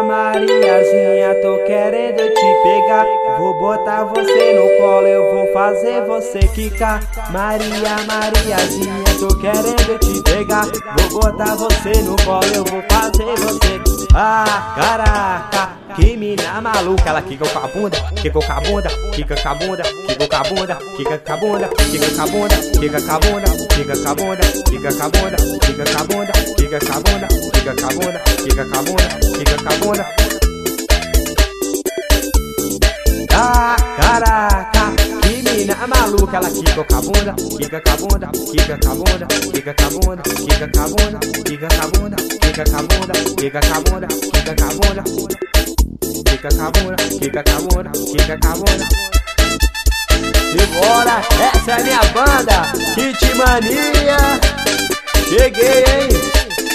Mariazinha, tô querendo te pegar. Vou botar você no colo, eu vou fazer você quicar. Mariazinha, tô querendo te pegar. Vou botar você no colo, eu vou fazer você. Ah, caraca, que mina maluca. Ela quica com a bunda, quica com a bunda, quica com a bunda, quica com a bunda, quica com a bunda, quica com a bunda, quica com a bunda, quica com a bunda, quica com a bunda, quica com a bunda, quica com a bunda, quica com a bunda, quica com a bunda, quica com a bunda. Ah, caraca, que mina maluca. Ela quica com a bunda, quica com a bunda, quica com a bunda, quica com a bunda, quica com a bunda, quica com a bunda, quica com a bunda, quica com a bunda, quica com a bunda, quica com a bunda, quica com a bunda, quica com a bunda. E bora, essa é minha banda, Hitmania. Cheguei, hein?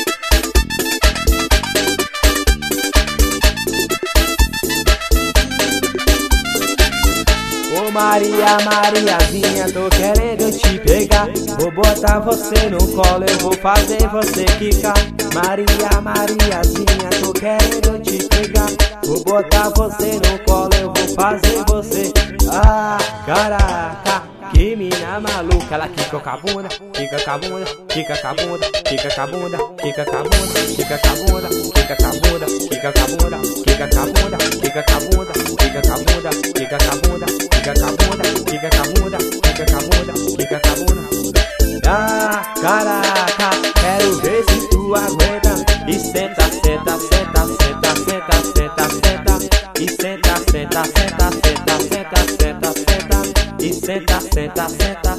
Ô Mariazinha, tô querendo te pegar. Vou botar você no colo, eu vou fazer você quicar. Mariazinha, tô querendo te pegar. Vou botar você no colo, eu vou fazer você. Ah, caraca, que mina maluca. Ela quica com a bunda, quica com a bunda, quica com a bunda, quica com a bunda, quica com a bunda, quica com a bunda, quica com a bunda, quica com a bunda, quica com a bunda, quica com a bunda, quica com a bunda, quica com a bunda, quica com a bunda, quica com a bunda, quica com a bunda, quica com a bunda. Ah, caraca, quero ver se tu aguenta. E senta, senta, senta, senta, senta, senta, senta. E senta, senta, senta, senta, senta, senta, senta. E senta, senta, senta.